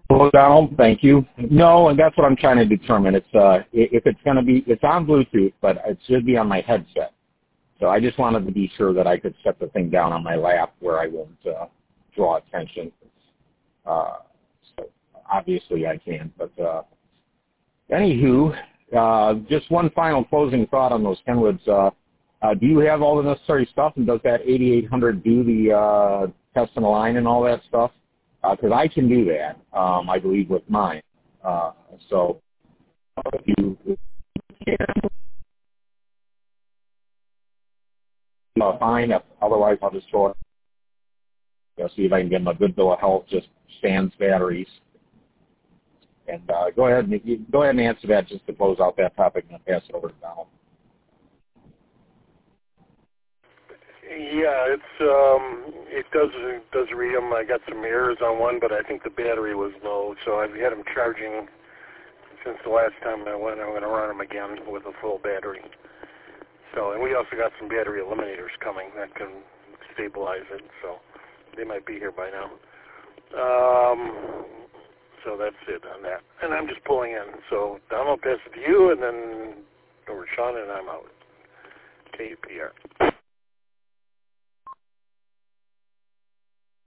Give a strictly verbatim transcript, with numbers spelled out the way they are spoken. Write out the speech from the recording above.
Hello, Donald. Thank you. No, and that's what I'm trying to determine. It's uh, if it's going to be, it's on Bluetooth, but it should be on my headset. So I just wanted to be sure that I could set the thing down on my lap where I won't uh, draw attention. Uh, so obviously I can, but uh, anywho, uh, just one final closing thought on those Kenwoods. Uh, uh, do you have all the necessary stuff, and does that eighty-eight hundred do the uh, test and align and all that stuff? Because uh, I can do that, um, I believe, with mine. Uh, so if you can, uh, fine. If, otherwise, I'll just throw it. I'll see if I can get them a good bill of health, just stands batteries. And uh, go ahead and you, go ahead and answer that just to close out that topic, and I'll pass it over to Donald. Yeah, it's um, it does it does read them. I got some errors on one, but I think the battery was low, so I've had them charging since the last time I went. I'm going to run them again with a full battery. So, and we also got some battery eliminators coming that can stabilize it, so they might be here by now. Um, so that's it on that. And I'm just pulling in. So Donald, pass it to you, and then over to Sean, and I'm out. K P R.